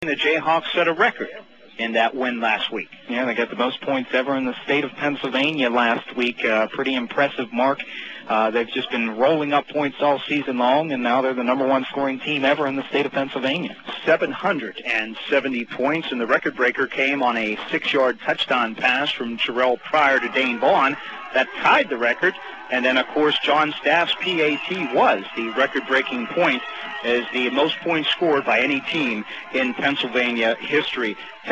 The Jayhawks set a record in that win last week. Yeah, they got the most points ever in the state of Pennsylvania last week. Pretty impressive mark. They've just been rolling up points all season long, and now they're the number one scoring team ever in the state of Pennsylvania. 770 points, and the record breaker came on a 6-yard touchdown pass from Terrell Pryor to Dane Vaughn. That tied the record, and then, of course, John Staff's PAT was the record-breaking point as the most points scored by any team in Pennsylvania history.